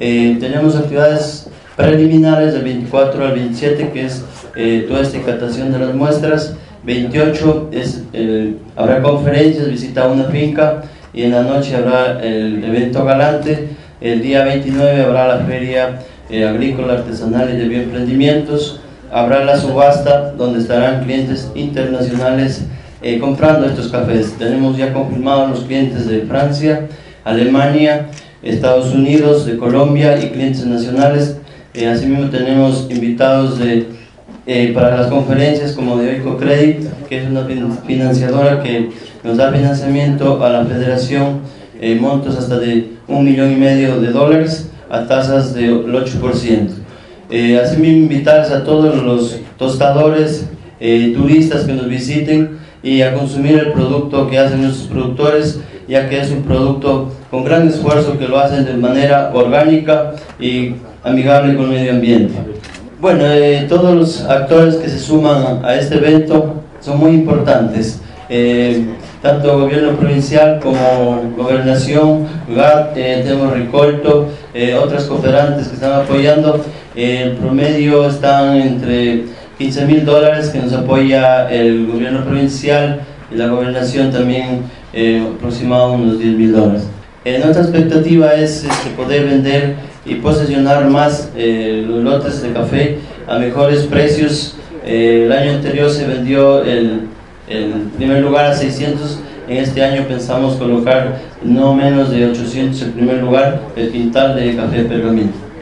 Tenemos actividades preliminares del 24 al 27, que es toda esta catación de las muestras. 28 habrá conferencias, visita a una finca, y en la noche habrá el evento galante. El día 29 habrá la feria agrícola, artesanal y de bioemprendimientos. Habrá la subasta donde estarán clientes internacionales comprando estos cafés. Tenemos ya confirmados los clientes de Francia, Alemania, Estados Unidos, de Colombia y clientes nacionales. Asimismo tenemos invitados para las conferencias como de Oicocredit, que es una financiadora que nos da financiamiento a la federación, montos hasta de $1,5 millones a tasas del 8%. Asimismo invitarles a todos los tostadores, turistas que nos visiten y a consumir el producto que hacen nuestros productores, ya que es un producto con gran esfuerzo, que lo hacen de manera orgánica y amigable con el medio ambiente. Bueno, todos los actores que se suman a este evento son muy importantes, tanto gobierno provincial como gobernación, GAT, tenemos Ricolto, otras cooperantes que están apoyando. El promedio están entre $15,000 que nos apoya el gobierno provincial, y la gobernación también aproximadamente unos $10,000. Nuestra expectativa es poder vender y posesionar más los lotes de café a mejores precios. El año anterior se vendió el primer lugar a 600, en este año pensamos colocar no menos de 800 el primer lugar, el quintal de café Pergamino.